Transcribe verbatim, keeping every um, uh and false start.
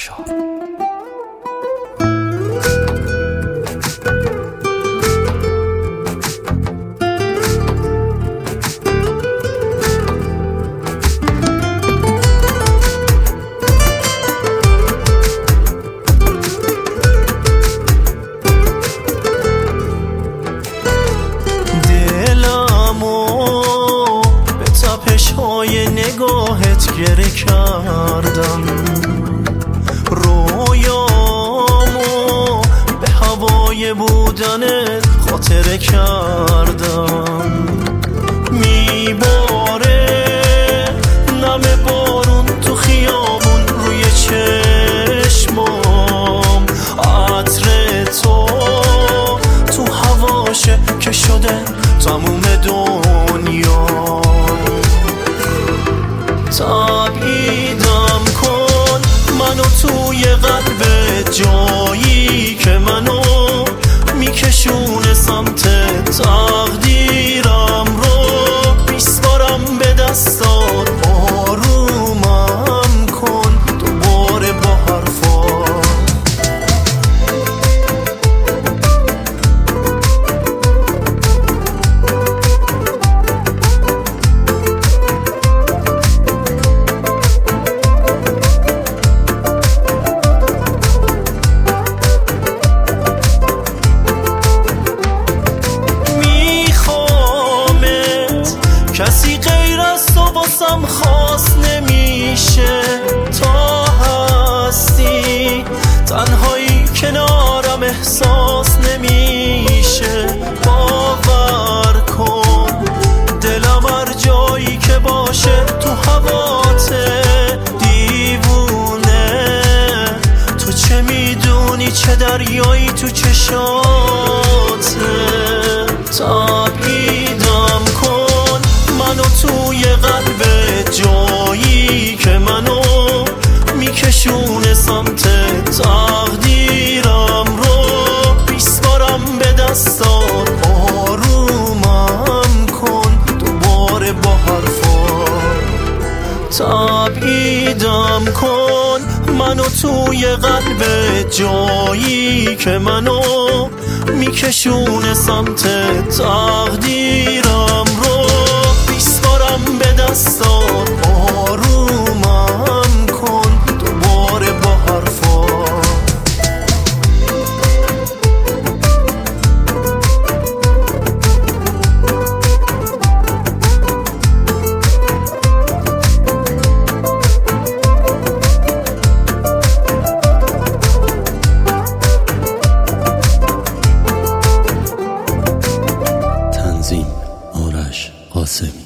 تماشا. های نگاهت گره کردم، رویامو به هوای بودنت خاطره کردم. میباره نم بارون تو خیابون روی چشمام، عطر تو تو هواشه که شده تموم دنیا. تبعیدم کن منو توی قلب جایی که منو میکشونه سمت تقدیرم رو. میسپارم به دستات، آرومم کن دوباره با حرفات. کسی غیر از تو واسم خاص نمیشه، تا هستی تنهایی کنارم احساس نمیشه. باور کن دلم هر جایی که باشه تو هواته دیوونه. تو چه میدونی چه دریایی تو چشاته. تبعیدم کن منو توی قلب جایی که منو میکشونه سمت تقدیرم رو. میسپارم به دستات، آرومم کن دوباره با حرفات. تبعیدم کن منو توی قلب جایی که منو میکشونه سمت تقدیرم رو. به دستات، آرومم کن دوباره با حرفات. تنظیم آرش قاسمی.